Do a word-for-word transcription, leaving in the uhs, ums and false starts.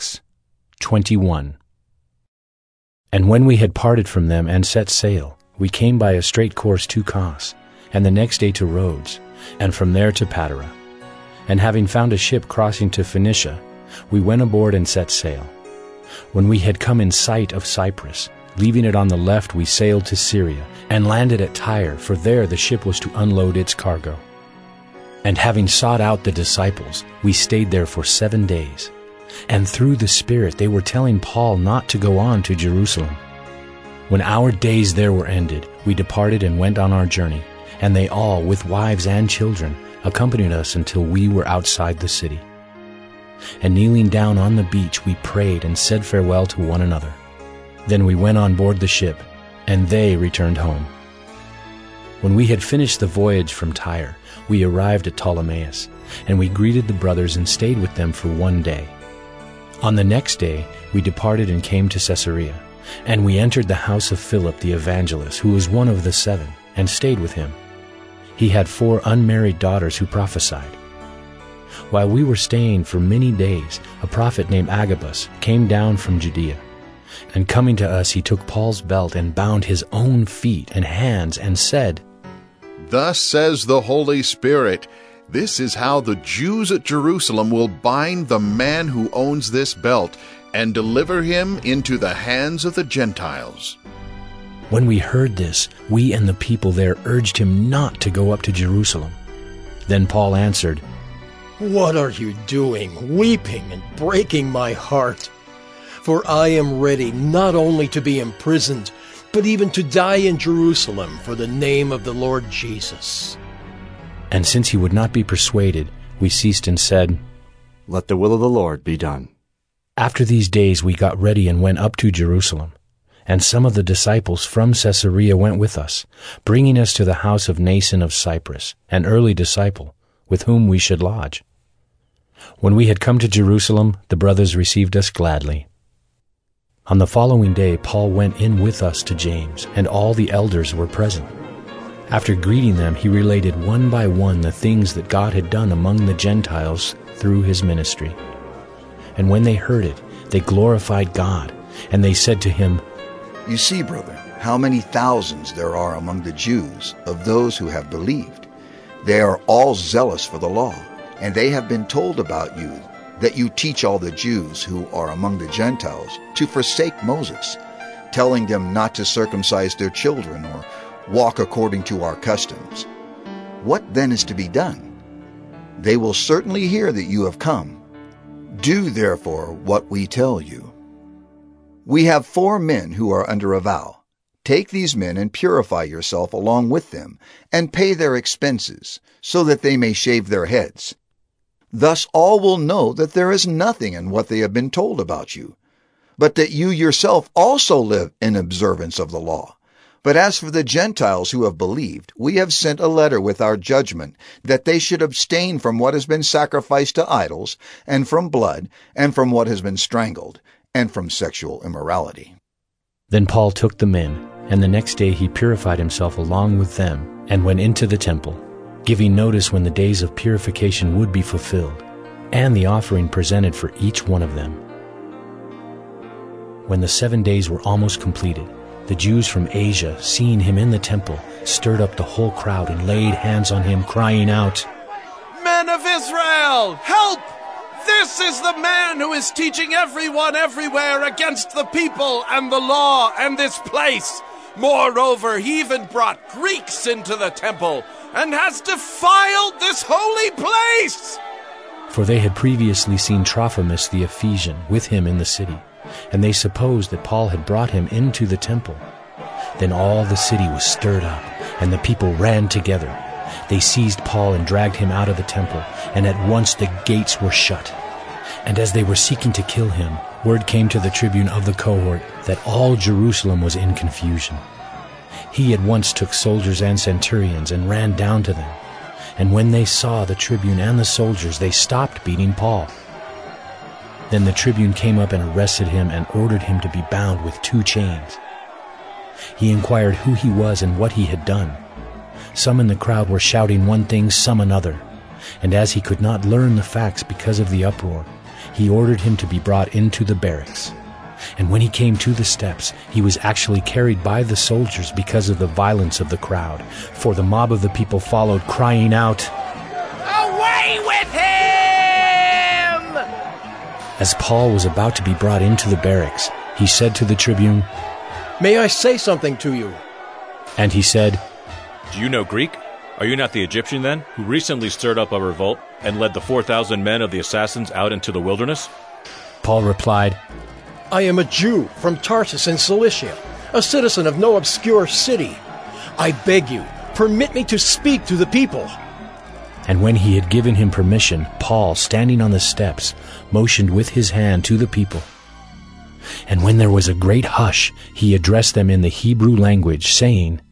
Acts twenty-one. And when we had parted from them and set sail, we came by a straight course to Kos, and the next day to Rhodes, and from there to Patara. And having found a ship crossing to Phoenicia, we went aboard and set sail. When we had come in sight of Cyprus, leaving it on the left, we sailed to Syria, and landed at Tyre, for there the ship was to unload its cargo. And having sought out the disciples, we stayed there for seven days. And through the Spirit they were telling Paul not to go on to Jerusalem. When our days there were ended, we departed and went on our journey, and they all, with wives and children, accompanied us until we were outside the city. And kneeling down on the beach, we prayed and said farewell to one another. Then we went on board the ship, and they returned home. When we had finished the voyage from Tyre, we arrived at Ptolemais, and we greeted the brothers and stayed with them for one day. On the next day we departed and came to Caesarea, and we entered the house of Philip the evangelist, who was one of the seven, and stayed with him. He had four unmarried daughters who prophesied. While we were staying for many days, a prophet named Agabus came down from Judea. And coming to us, he took Paul's belt and bound his own feet and hands and said, "Thus says the Holy Spirit, this is how the Jews at Jerusalem will bind the man who owns this belt and deliver him into the hands of the Gentiles." When we heard this, we and the people there urged him not to go up to Jerusalem. Then Paul answered, "What are you doing, weeping and breaking my heart? For I am ready not only to be imprisoned, but even to die in Jerusalem for the name of the Lord Jesus." And since he would not be persuaded, we ceased and said, "Let the will of the Lord be done." After these days we got ready and went up to Jerusalem. And some of the disciples from Caesarea went with us, bringing us to the house of Nason of Cyprus, an early disciple, with whom we should lodge. When we had come to Jerusalem, the brothers received us gladly. On the following day Paul went in with us to James, and all the elders were present. After greeting them, he related one by one the things that God had done among the Gentiles through his ministry. And when they heard it, they glorified God, and they said to him, "You see, brother, how many thousands there are among the Jews of those who have believed. They are all zealous for the law, and they have been told about you, that you teach all the Jews who are among the Gentiles to forsake Moses, telling them not to circumcise their children or walk according to our customs. What then is to be done? They will certainly hear that you have come. Do therefore what we tell you. We have four men who are under a vow. Take these men and purify yourself along with them, and pay their expenses, so that they may shave their heads. Thus all will know that there is nothing in what they have been told about you, but that you yourself also live in observance of the law. But as for the Gentiles who have believed, we have sent a letter with our judgment, that they should abstain from what has been sacrificed to idols, and from blood, and from what has been strangled, and from sexual immorality." Then Paul took the men, and the next day he purified himself along with them, and went into the temple, giving notice when the days of purification would be fulfilled, and the offering presented for each one of them. When the seven days were almost completed, the Jews from Asia, seeing him in the temple, stirred up the whole crowd and laid hands on him, crying out, "Men of Israel, help! This is the man who is teaching everyone everywhere against the people and the law and this place. Moreover, he even brought Greeks into the temple and has defiled this holy place." For they had previously seen Trophimus the Ephesian with him in the city, and they supposed that Paul had brought him into the temple. Then all the city was stirred up, and the people ran together. They seized Paul and dragged him out of the temple, and at once the gates were shut. And as they were seeking to kill him, word came to the tribune of the cohort that all Jerusalem was in confusion. He at once took soldiers and centurions and ran down to them. And when they saw the tribune and the soldiers, they stopped beating Paul. Then the tribune came up and arrested him and ordered him to be bound with two chains. He inquired who he was and what he had done. Some in the crowd were shouting one thing, some another. And as he could not learn the facts because of the uproar, he ordered him to be brought into the barracks. And when he came to the steps, he was actually carried by the soldiers because of the violence of the crowd, for the mob of the people followed, crying out, "Away with him!" As Paul was about to be brought into the barracks, he said to the tribune, "May I say something to you?" And he said, "Do you know Greek? Are you not the Egyptian then, who recently stirred up a revolt and led the four thousand men of the assassins out into the wilderness?" Paul replied, "I am a Jew from Tarsus in Cilicia, a citizen of no obscure city. I beg you, permit me to speak to the people." And when he had given him permission, Paul, standing on the steps, motioned with his hand to the people. And when there was a great hush, he addressed them in the Hebrew language, saying,